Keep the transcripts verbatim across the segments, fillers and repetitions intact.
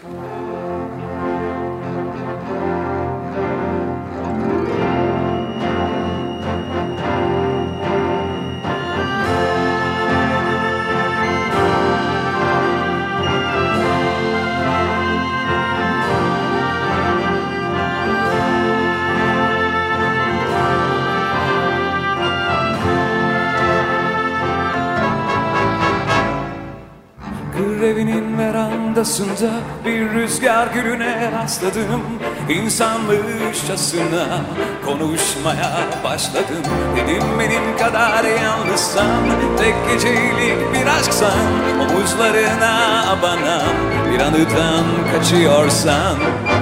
Evinin verandasında bir rüzgar gülüne rastladım. İnsanmışçasına konuşmaya başladım. Dedim benim kadar yalnızsan, tek gecelik bir aşksan, omuzlarına abanan bir anıdan kaçıyorsan,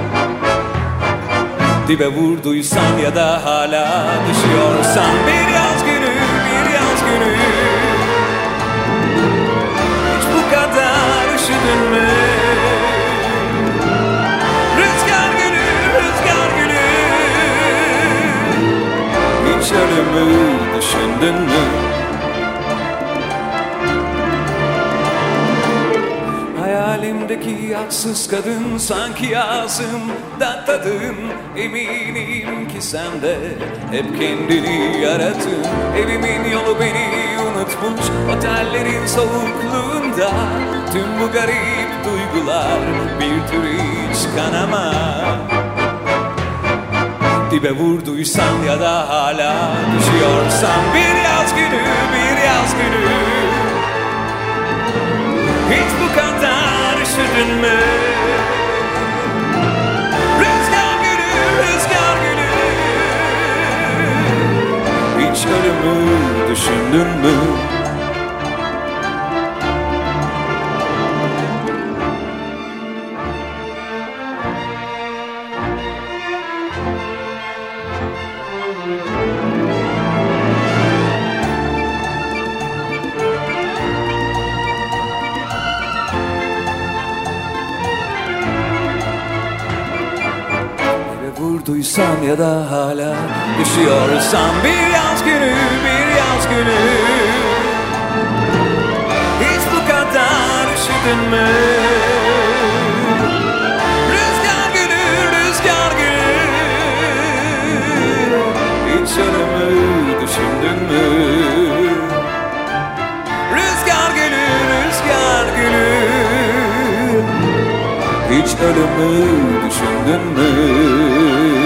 dibe vurduysan ya da hala düşüyorsan, bir yaz günü, bir yaz günü hiç bu kadar üşüdün mü? Rüzgar gülü, rüzgar gülü, hiç ölümü düşündün mü? Hayalimdeki yatsız kadın sanki yazımda tadın. Eminim ki sen de hep kendini yaratın. Evimin yolu beni unutmuş, otellerin soğukluğunda tüm bu garip duygular bir tür hiç kanama. Dibe vurduysan ya da hala düşüyorsan, bir yaz günü, bir yaz günü hiç bu kadar üşüdün mü? Rüzgar gülü, rüzgar gülü, hiç ölümü düşündün mü? Vurduysan ya da hala düşüyorsan, bir yaz günü, bir yaz günü hiç bu kadar üşüdün mü? Rüzgar gülü, rüzgar gülü, hiç ölümü düşündün mü? Rüzgar gülü, rüzgar gülü, hiç ölümü düşündün mü?